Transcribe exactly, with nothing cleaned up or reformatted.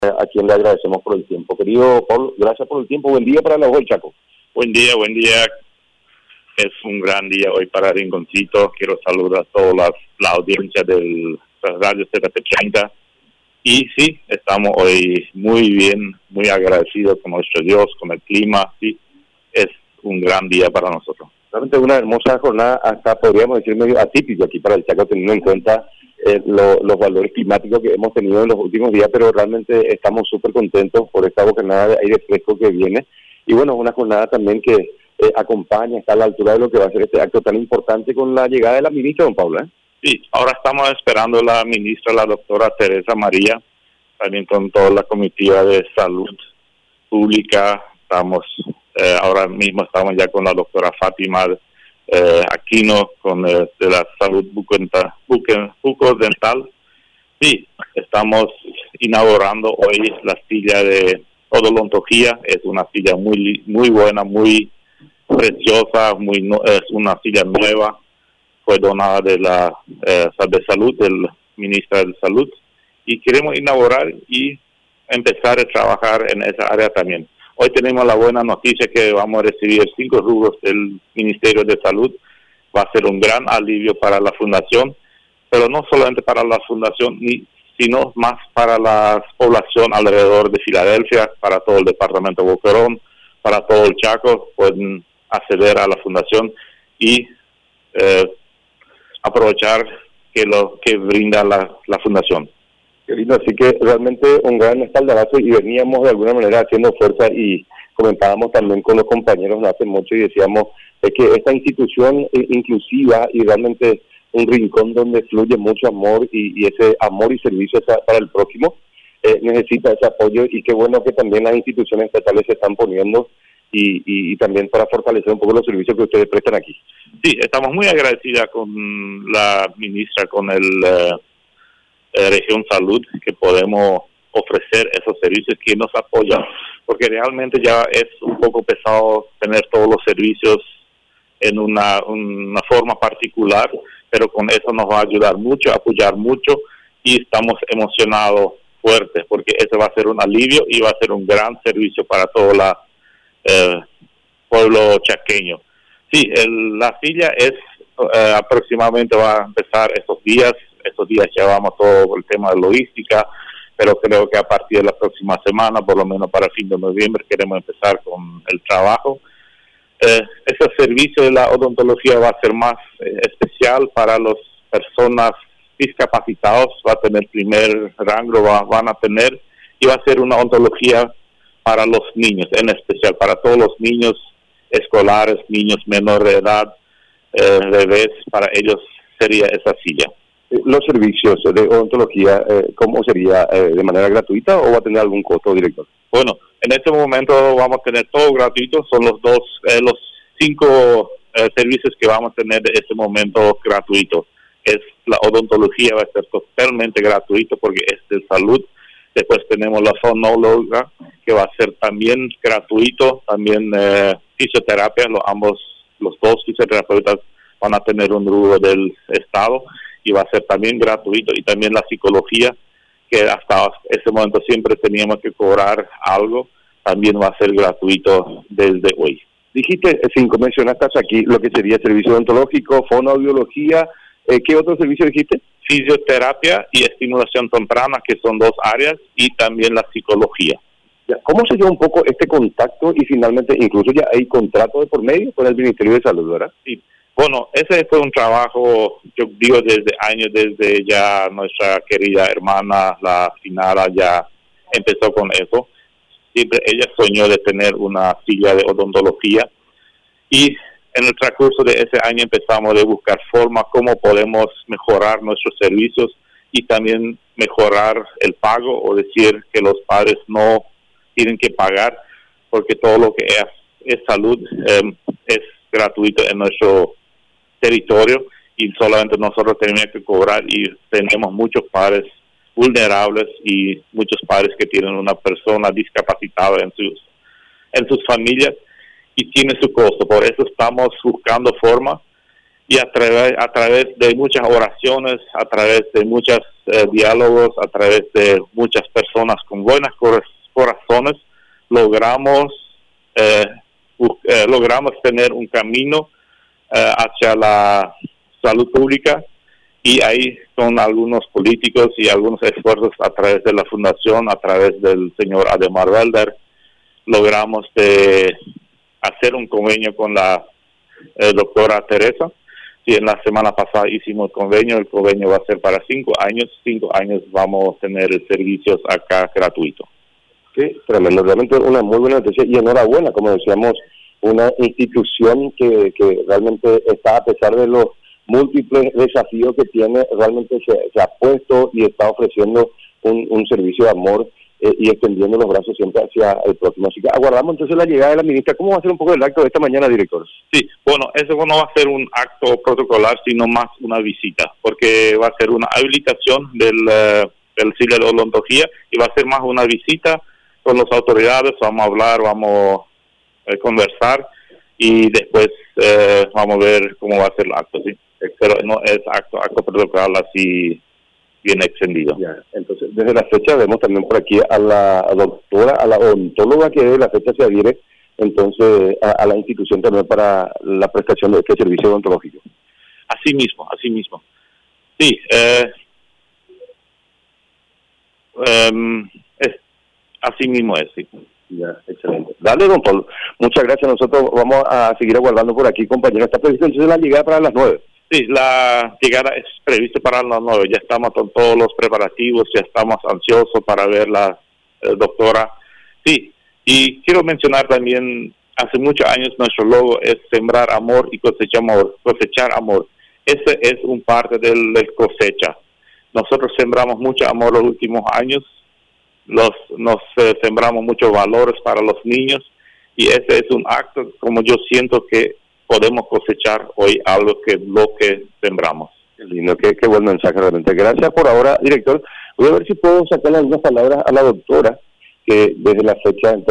a quien le agradecemos por el tiempo. Querido Paul, gracias por el tiempo. Buen día para la voz del Chaco. Buen día, buen día. Es un gran día hoy para Rinconcito. Quiero saludar a toda la, la audiencia del Radio Z T treinta. Y sí, estamos hoy muy bien, muy agradecidos con nuestro Dios, con el clima. Sí, es un gran día para nosotros. Realmente una hermosa jornada, hasta podríamos decir medio atípico aquí para el Chaco, teniendo en cuenta eh, lo, los valores climáticos que hemos tenido en los últimos días, pero realmente estamos súper contentos por esta jornada de aire fresco que viene. Y bueno, una jornada también que eh, acompaña, está a la altura de lo que va a ser este acto tan importante con la llegada de la ministra, don Pablo, ¿eh? Sí, ahora estamos esperando a la ministra, la doctora Teresa María, también con toda la comitiva de salud pública. Estamos, eh, ahora mismo estamos ya con la doctora Fátima eh, Aquino, con eh, de la salud bucodental. bucodental. Sí, estamos inaugurando hoy la silla de odontología. Es una silla muy muy buena, muy preciosa, muy es una silla nueva. Fue donada de la eh, de salud, del ministro de salud, y queremos inaugurar y empezar a trabajar en esa área también. Hoy tenemos la buena noticia que vamos a recibir cinco rubros del Ministerio de Salud. Va a ser un gran alivio para la fundación, pero no solamente para la fundación, ni, sino más para la población alrededor de Filadelfia, para todo el departamento de Boquerón, para todo el Chaco. Pueden acceder a la fundación y eh, aprovechar que lo que brinda la, la fundación. Qué lindo, así que realmente un gran espaldarazo, y veníamos de alguna manera haciendo fuerza y comentábamos también con los compañeros no hace mucho y decíamos eh, que esta institución eh, inclusiva y realmente un rincón donde fluye mucho amor y, y ese amor y servicio para el prójimo eh, necesita ese apoyo, y qué bueno que también las instituciones estatales se están poniendo y, y, y también para fortalecer un poco los servicios que ustedes prestan aquí. Sí, estamos muy agradecidas con la ministra, con el uh, eh, Región Salud, que podemos ofrecer esos servicios que nos apoyan, porque realmente ya es un poco pesado tener todos los servicios en una, una forma particular, pero con eso nos va a ayudar mucho, a apoyar mucho, y estamos emocionados fuertes, porque eso va a ser un alivio y va a ser un gran servicio para todo el eh, pueblo chaqueño. Sí, el, la silla es eh, aproximadamente va a empezar estos días, estos días llevamos todo el tema de logística, pero creo que a partir de la próxima semana, por lo menos para el fin de noviembre, queremos empezar con el trabajo. Eh, ese servicio de la odontología va a ser más eh, especial para las personas discapacitadas, va a tener primer rango, va, van a tener, y va a ser una odontología para los niños, en especial para todos los niños escolares, niños menores de edad, eh, bebés, para ellos sería esa silla. Los servicios de odontología, eh, ¿cómo sería? Eh, ¿De manera gratuita o va a tener algún costo, director? Bueno, en este momento vamos a tener todo gratuito, son los dos, eh, los cinco eh, servicios que vamos a tener de este momento gratuitos. Es la odontología, va a ser totalmente gratuito porque es de salud. Después tenemos la fonóloga, que va a ser también gratuito, también eh, fisioterapia, los, ambos, los dos fisioterapeutas van a tener un rubro del Estado y va a ser también gratuito, y también la psicología, que hasta ese momento siempre teníamos que cobrar algo, también va a ser gratuito desde hoy. Dijiste, cinco, mencionaste aquí lo que sería servicio odontológico, fonoaudiología, eh, ¿qué otro servicio dijiste? Fisioterapia y estimulación temprana, que son dos áreas, y también la psicología. ¿Cómo se dio un poco este contacto y finalmente incluso ya hay contrato de por medio con el Ministerio de Salud, verdad? Sí. Bueno, ese fue un trabajo, yo digo, desde años, desde ya nuestra querida hermana, la Finara, ya empezó con eso. Siempre ella soñó de tener una silla de odontología, y en el transcurso de ese año empezamos a buscar formas cómo podemos mejorar nuestros servicios y también mejorar el pago, o decir que los padres no tienen que pagar, porque todo lo que es, es salud eh, es gratuito en nuestro territorio, y solamente nosotros tenemos que cobrar, y tenemos muchos padres vulnerables y muchos padres que tienen una persona discapacitada en sus en sus familias, y tiene su costo. Por eso estamos buscando formas, y a través a través de muchas oraciones, a través de muchas eh, diálogos, a través de muchas personas con buenas corazones, logramos eh, eh, logramos tener un camino eh, hacia la salud pública, y ahí con algunos políticos y algunos esfuerzos a través de la fundación, a través del señor Ademar Belder, logramos de hacer un convenio con la eh, doctora Teresa. Y en la semana pasada hicimos el convenio, el convenio va a ser para cinco años, cinco años vamos a tener servicios acá gratuitos. Sí, tremendo, realmente una muy buena noticia y enhorabuena, como decíamos, una institución que, que realmente está, a pesar de los múltiples desafíos que tiene, realmente se, se ha puesto y está ofreciendo un, un servicio de amor eh, y extendiendo los brazos siempre hacia el próximo. Así que aguardamos entonces la llegada de la ministra. ¿Cómo va a ser un poco el acto de esta mañana, director? Sí, bueno, eso no va a ser un acto protocolar, sino más una visita, porque va a ser una habilitación del, uh, del C I L de odontología, y va a ser más una visita con las autoridades. Vamos a hablar, vamos a conversar, y después eh, vamos a ver cómo va a ser el acto, ¿sí? Pero no es acto, acto protocolo así bien extendido. Ya, entonces, desde la fecha vemos también por aquí a la doctora, a la odontóloga, que desde la fecha se adhiere entonces a, a la institución también para la prestación de este servicio odontológico. Así mismo, así mismo. Sí, eh, um, es, así mismo es, sí. Ya, excelente. Dale, don Pablo. Muchas gracias. Nosotros vamos a seguir aguardando por aquí, compañero. Está prevista entonces la llegada para las nueve. Sí, la llegada es prevista para las nueve. Ya estamos con todos los preparativos, ya estamos ansiosos para ver la eh, doctora. Sí, y quiero mencionar también, hace muchos años nuestro logo es sembrar amor y cosechar amor. Cosechar amor. Ese es un parte del, del cosecha. Nosotros sembramos mucho amor los últimos años. Los, nos eh, sembramos muchos valores para los niños, y ese es un acto como yo siento que podemos cosechar hoy algo que lo que sembramos. Qué lindo, qué, qué buen mensaje realmente. Gracias por ahora, director. Voy a ver si puedo sacarle algunas palabras a la doctora, que desde la fecha